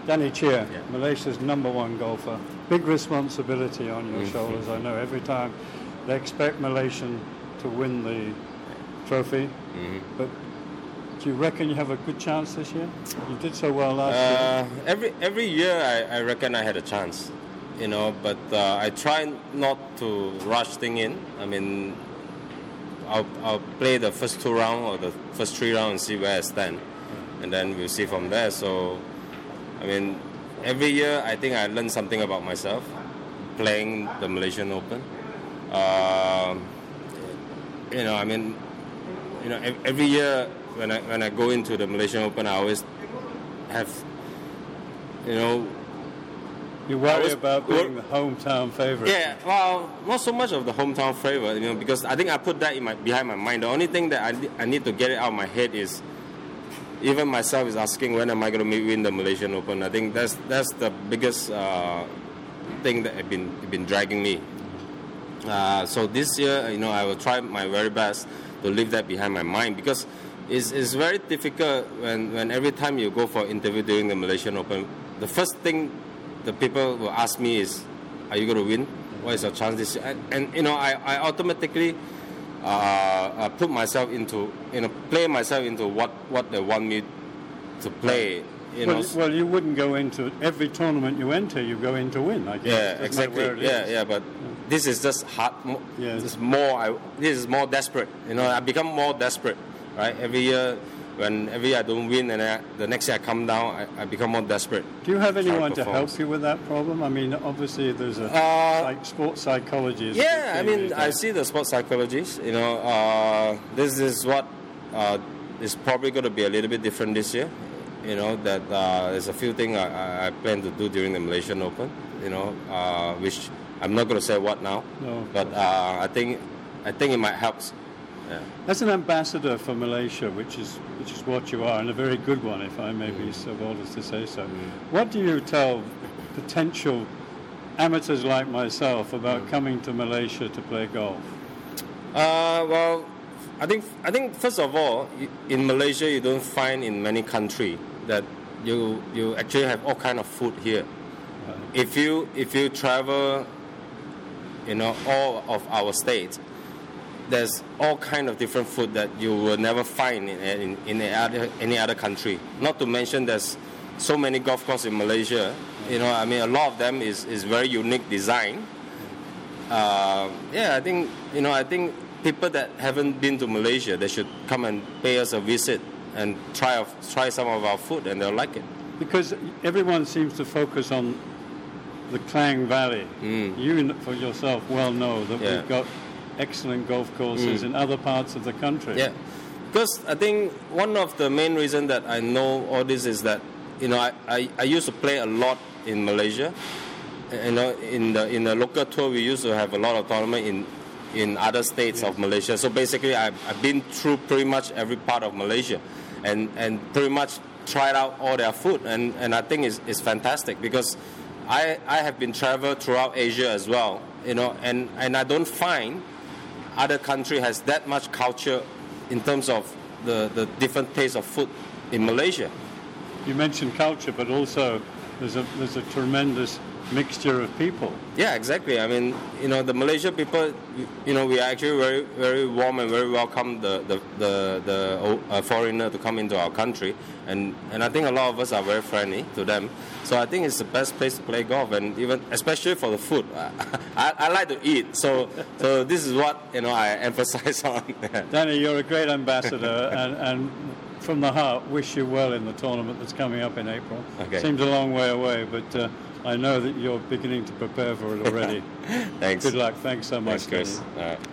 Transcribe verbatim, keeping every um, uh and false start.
Danny Chia, Yeah. Malaysia's number one golfer. Big responsibility on your Mm-hmm. shoulders. I know every time they expect Malaysian to win the trophy. Mm-hmm. But do you reckon you have a good chance this year? You did so well last year. Uh, every every year, I, I reckon I had a chance, you know. But uh, I try not to rush thing in. I mean, I'll I'll play the first two rounds or the first three rounds and see where I stand, and then we'll see from there. So, I mean, every year I think I learn something about myself, playing the Malaysian Open. Uh, you know, I mean, you know, ev- every year when I when I go into the Malaysian Open, I always have, you know. You worry was- about being wor- the hometown favourite. Yeah, well, not so much of the hometown favourite, you know, because I think I put that in my behind my mind. The only thing that I, I need to get it out of my head is, even myself is asking, when am I going to win the Malaysian Open? I think that's that's the biggest uh, thing that have been been dragging me. Uh, so this year, you know, I will try my very best to leave that behind my mind, because it's, it's very difficult when, when every time you go for interview during the Malaysian Open, the first thing the people will ask me is, are you going to win? What is your chance this year? And, and you know, I, I automatically uh, uh, put myself into, you know, play myself into what, what they want me to play. You know. Well, well, you wouldn't go into every tournament you enter. You go in to win, I guess. Yeah, Doesn't matter exactly. where it Yeah, is. yeah, but this is just hard. Mo- Yeah. This is more. I, this is more desperate. You know, I become more desperate, right? Every year, when every year I don't win, and I, the next year I come down, I, I become more desperate. Do you have Try to anyone to perform. help you with that problem? I mean, obviously there's a Uh, like sports psychology. is a big Yeah, I thing mean, these I days. see the sports psychologists. You know, uh, this is what uh, is probably going to be a little bit different this year. You know, that uh, there's a few things I, I plan to do during the Malaysian Open. You know, uh, which I'm not going to say what now, No. but uh, I think I think it might help. Yeah. As an ambassador for Malaysia, which is which is what you are, and a very good one, if I may be Mm. so bold as to say so, what do you tell potential amateurs like myself Mm. about coming to Malaysia to play golf? Uh, well, I think I think first of all, y- in Malaysia, you don't find in many countries that you you actually have all kind of food here. If you if you travel, you know, all of our states, there's all kind of different food that you will never find in in, in any other any other country. Not to mention there's so many golf courses in Malaysia. You know, I mean, a lot of them is, is very unique design. Uh, yeah, I think you know, I think people that haven't been to Malaysia, they should come and pay us a visit and try of, try some of our food, and they'll like it. Because everyone seems to focus on the Klang Valley. Mm. You, kn- for yourself, well know that Yeah. we've got excellent golf courses Mm. in other parts of the country. Yeah, because I think one of the main reasons that I know all this is that, you know, I, I, I used to play a lot in Malaysia. You know, in the in the local tour, we used to have a lot of tournament in in other states of Malaysia. So basically, I've, I've been through pretty much every part of Malaysia, and, and pretty much tried out all their food, and, and I think it's, it's fantastic, because I I have been traveled throughout Asia as well, you know, and, and I don't find other country has that much culture in terms of the, the different taste of food in Malaysia. You mentioned culture, but also there's a there's a tremendous mixture of people. Yeah, exactly. I mean, you know, the Malaysian people, you know, we are actually very, very warm and very welcome the the the, the uh, foreigner to come into our country, and and I think a lot of us are very friendly to them. So I think it's the best place to play golf, and even especially for the food. I, I like to eat, so so this is what you know I emphasize on. Danny, you're a great ambassador, and, and from the heart, wish you well in the tournament that's coming up in April. Okay. Seems a long way away, but uh, I know that you're beginning to prepare for it already. Thanks. Good luck. Thanks so much, Thanks, Chris. Danny. All right.